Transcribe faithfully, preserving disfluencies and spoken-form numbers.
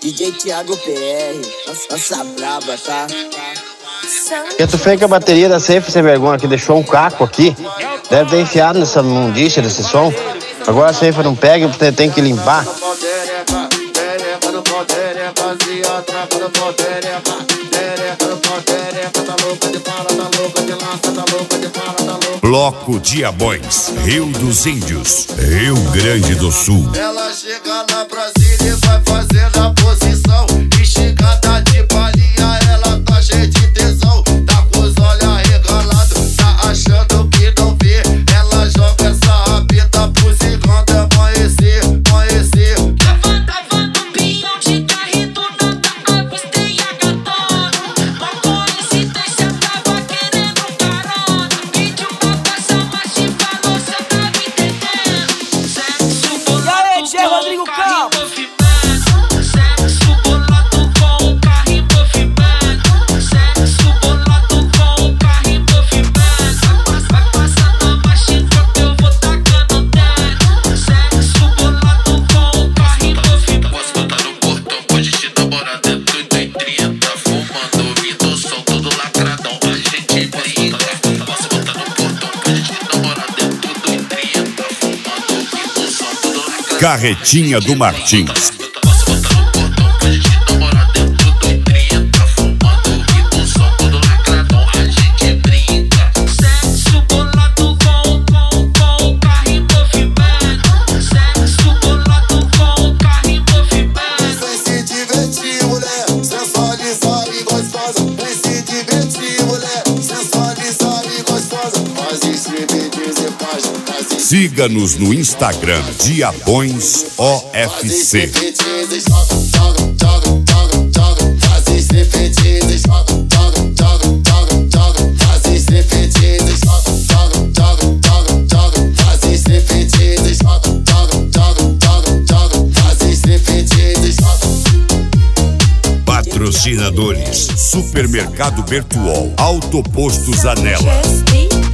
D J Thiago P R, nossa braba, tá? Eu tô feio que a bateria da Safe sem vergonha que deixou um caco aqui. Deve ter enfiado nessa mundiça desse som. Agora a Safe não pega e tem que limpar. Bloco Diabões, Rio dos Índios, Rio Grande do Sul. Ela chega na Brasília e vai fazendo a posição. Esticada de palhinha, ela tá cheia de tesão. Tá com os olhos arregalados, tá achando que não vê. Ela joga essa rabita pro cigano amanhecer, amanhecer. Levanta, levanta um pinhão de carrito, nada, avistei a gatona. Uma coincidência, tava querendo carona. Pediu pra passar, mas te falou, cê tá me entendendo. Sexo bolado com o carro em movimento. Sexo bolado com o carro em movimento. Sexo bolado com o carro em movimento. Vai passando a marchinha que eu vou tacando dentro. Sexo bolado com o carro em movimento. Posso botar no portão, pode te namorar dentro do trinta. Fumando, ouvindo o som, todo lacradão, a gente brinca. Posso botar no portão, pode te namorar dentro do trinta. Fumando, ouvindo o som, todo lacradão. Carretinha do Martins. Posso botar no portão, pode te namorar dentro do trinta. Fumando, ouvindo o som, todo lacradão, a gente brinca. Sexo bolado com, com, com o carro em movimento. Sexo bolado com o carro em movimento. Vem se divertir, mulher, sensualizar e gostosa. Vem se divertir, mulher, sensualizar e gostosa. Faz striptease e faz, faz Siga-nos no Instagram, Diabões O F C. striptease, joga, joga, joga, joga, joga. Faz striptease, joga, joga, joga, joga, joga. Faz striptease, joga, joga, joga, joga, joga. Faz striptease, joga, joga, joga, joga, joga. Faz striptease, joga. Patrocinadores: Supermercado Bertuol, Autoposto Zanella. Just be